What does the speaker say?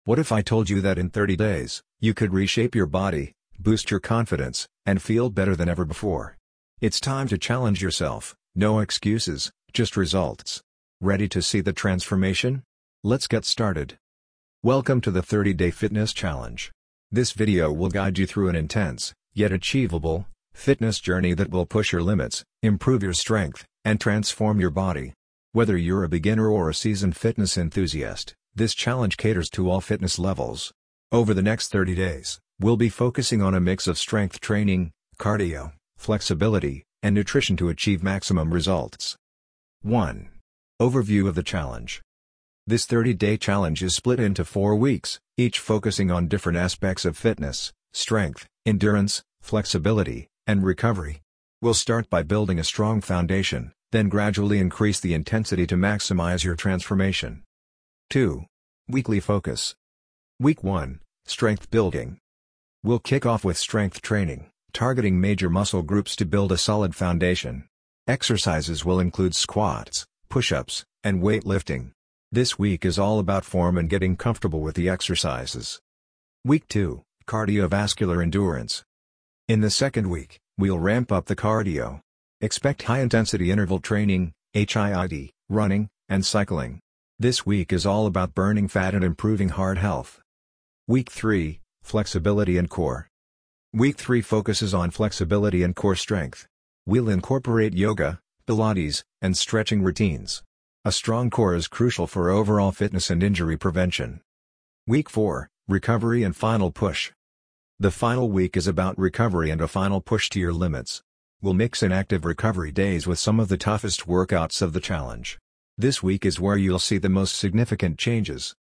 What if I told you that in 30 days, you could reshape your body, boost your confidence, and feel better than ever before? It's time to challenge yourself, no excuses, just results. Ready to see the transformation? Let's get started. Welcome to the 30-Day Fitness Challenge. This video will guide you through an intense, yet achievable, fitness journey that will push your limits, improve your strength, and transform your body. Whether you're a beginner or a seasoned fitness enthusiast, this challenge caters to all fitness levels. Over the next 30 days, we'll be focusing on a mix of strength training, cardio, flexibility, and nutrition to achieve maximum results. 1. Overview of the challenge. This 30-day challenge is split into 4 weeks, each focusing on different aspects of fitness, strength, endurance, flexibility, and recovery. We'll start by building a strong foundation, then gradually increase the intensity to maximize your transformation. 2. Weekly focus. Week 1, strength building. We'll kick off with strength training, targeting major muscle groups to build a solid foundation. Exercises will include squats, push-ups, and weightlifting. This week is all about form and getting comfortable with the exercises. Week 2, cardiovascular endurance. In the second week, we'll ramp up the cardio. Expect high-intensity interval training, HIIT, running, and cycling. This week is all about burning fat and improving heart health. Week 3, flexibility and core. Week 3 focuses on flexibility and core strength. We'll incorporate yoga, Pilates, and stretching routines. A strong core is crucial for overall fitness and injury prevention. Week 4, recovery and final push. The final week is about recovery and a final push to your limits. We'll mix in active recovery days with some of the toughest workouts of the challenge. This week is where you'll see the most significant changes.